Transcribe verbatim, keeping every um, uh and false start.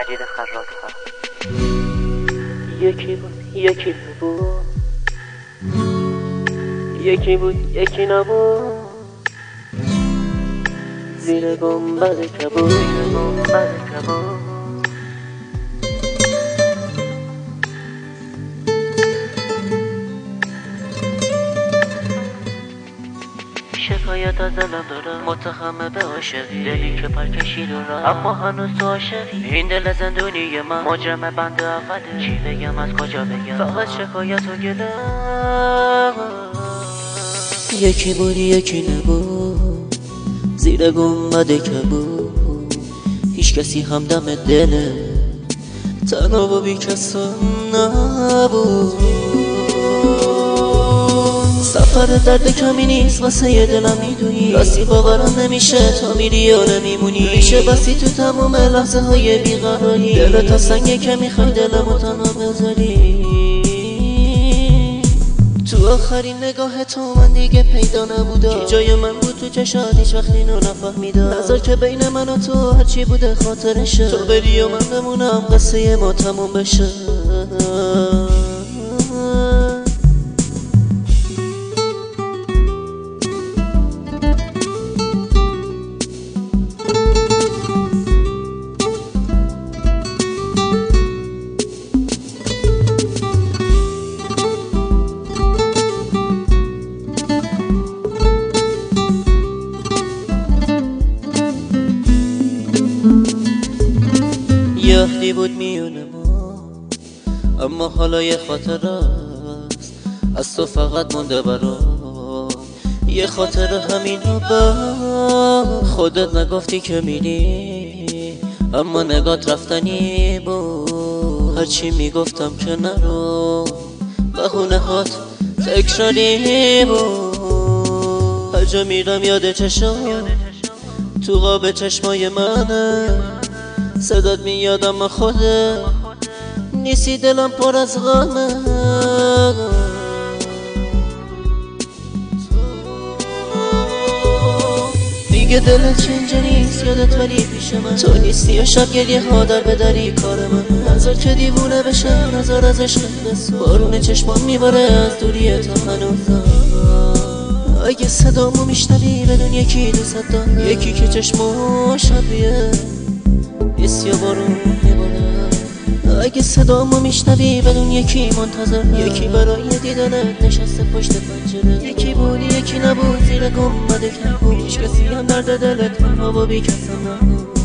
مجید خراط‌فر. یکی بود یکی نبود، یکی بود یکی نبود، زیر گنبد کبود، زیر گنبد کبود. شکایت از دلم دارم، متخمه به عاشقی، دلی که پر کشید و رفت اما هنوز تو عاشقی. این دل زندونی من مجرم بند اوله، چی بگم از کجا بگم، فقط شکایت و گلم. یکی بود یکی نبود، زیر گنبد کبود، هیچ کسی همدم دله، تنها و بی کسم نبود. سفر درد کمی نیست واسه یه دلم میدونی، راستی باورم نمیشه تا میری یا نمیمونی. میشه بسی تو تمام لحظه های بیقراری، دلت تا سنگه که میخوای دلمو تنها بذاری. تو آخرین نگاه تو من دیگه پیدا نبودا، کی جای من بود تو چشات هیچ وقت اینو نفهمیدا. نظر که بین من و تو هرچی بوده خاطرشه، تو بری و من بمونم قصه ما تموم بشه. یه عهدی بود میونه ما، اما حالا یه خاطر است از تو فقط مونده برام. یه خاطر همینو با خودت نگفتی که میری، اما نگات رفتنی بود. هرچی میگفتم که نرو، بهونه هات تکراری بود. هر جا میرم یاد چشم تو قاب چشمای منه، صدات میاد اما خودت نیستی، دلم پر از غمه. دیگه دلت که اینجا نیست، یادت ولی پیش من تو نیستی، یا شب گریه ها در بدری کار من. نظر که دیوونه بشه، نظر از عشق بسو، بارون چشمان میباره از دوری تو هنوزم. اگه صدامو میشنوی بدون یکی دوست دارم، یکی که چشمو شبیه نیست یا بارون میباره. اگه صدامو میشنوی بدون یکی منتظر، یکی برای دیدنت نشسته پشت پنجره. یکی بودی یکی نبود، زیر گنبد کبود، هیچ کسی هم درد دلت تنها و بی کسم نبود.